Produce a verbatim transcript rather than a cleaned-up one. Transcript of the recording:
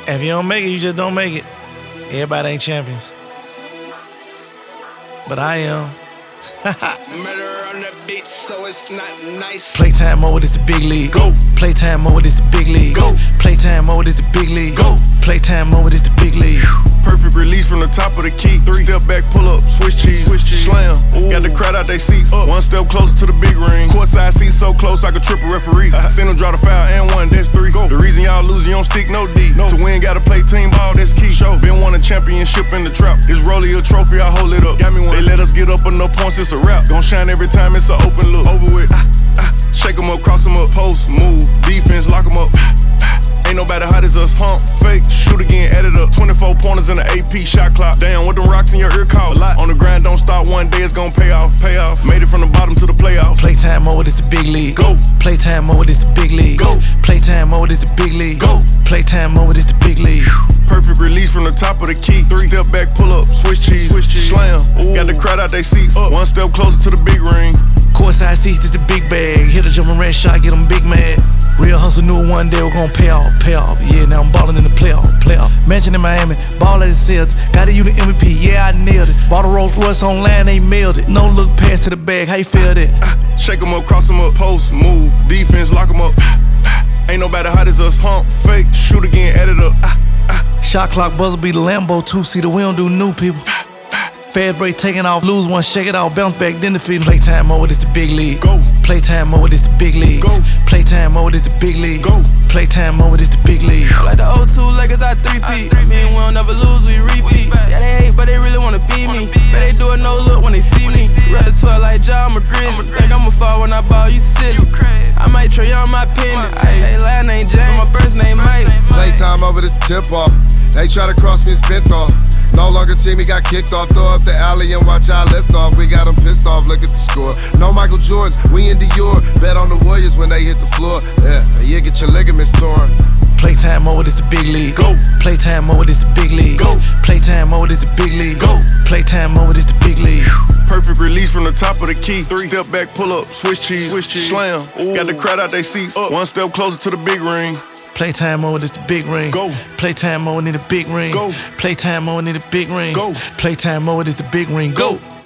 If you don't make it, you just don't make it. Everybody ain't champions. But I am. Murder on the beat, so it's not nice. Playtime mode is the big league. Go. Playtime mode is the big league. Go. Playtime mode is the big league. Go. Playtime mode is the big league. Perfect release from the top of the key. Three step back, pull up, switch cheese, switch cheese. Slam. Ooh. Got the crowd out they seats. Up. One step closer to the big ring. Courtside seats so close I could trip a referee. Send them draw the foul and one, that's three. Go. The reason y'all losing, you don't stick no D. No. To win, gotta play team ball, that's key. Show. Been won a championship in the trap. This Rollie a trophy, I hold it up. Got me one. They let us get up enough points, it's a wrap. Gon' shine every time, it's an open look. Over with. Ah, ah. Shake them up, cross them up, post, move, defense, lock them up. Ain't nobody hot as us. Pump, fake, shoot again, add it up. twenty-four pointers in the A P shot clock. Damn, what them rocks in your ear call? A lot. On the grind, don't stop. One day it's gon' pay off. Pay off. Made it from the bottom to the playoffs. Playtime mode is the big league. Go. Playtime mode is the big league. Go. Playtime mode is the big league. Go. Playtime mode is the big league. Perfect release from the top of the key. Three step back, pull up, switch cheese, switch cheese. Slam. Ooh. Got the crowd out they seats. Up. One step closer to the big ring. Courtside seats, this the big bag. Hit a jumping red shot, get them big mad. Real hustle knew one day we're gon' pay off, pay off. Yeah, now I'm ballin' in the playoff, playoff. Mansion in Miami, ball at the Celtics. Got a unit M V P, yeah, I nailed it. Bought a Rolls Royce online, they mailed it. No look pass to the bag, how you feel that? Ah, shake them up, cross them up, post, move, defense, lock them up. Ain't nobody hot as us. Pump, fake, shoot again, add it up. Ah, ah. Shot clock buzzer be the Lambo two-seater, we don't do new people. Fast break taking off, lose one, shake it off, bounce back, then defeat. Playtime mode is the big league. Go. Playtime mode is the big league. Go. Playtime mode is the big league. Go. Playtime mode is the big league. Like the oh two Lakers, I three-peat. I mean, we don't never lose, we repeat. Yeah, they hate, but they really wanna beat me. But they do a no look when they see me. Rather twirl like Ja, I'm a grizzly. Think I'ma fall when I ball, you silly. I might try on my pendant. Hey, last name James, my first name Mike. Playtime over this tip off. They try to cross me and spent off. No longer team, he got kicked off. Throw up the alley and watch I lift off. We got them pissed off, look at the score. No Michael Jordans, we in Dior. Bet on the Warriors when they hit the floor. Yeah, yeah, get your ligaments torn. Playtime mode is the big league. Go. Playtime mode is the big league. Go. Playtime mode is the big league. Go. Playtime mode is the big league. Perfect release from the top of the key. Three step back, pull up, switch cheese, switch cheese. Slam. Ooh. Got the crowd out they seats. Up. One step closer to the big ring. Playtime mode is the big ring. Go. Playtime mode need a big ring. Go. Playtime mode need a big ring. Go. Playtime mode is the big ring. Go.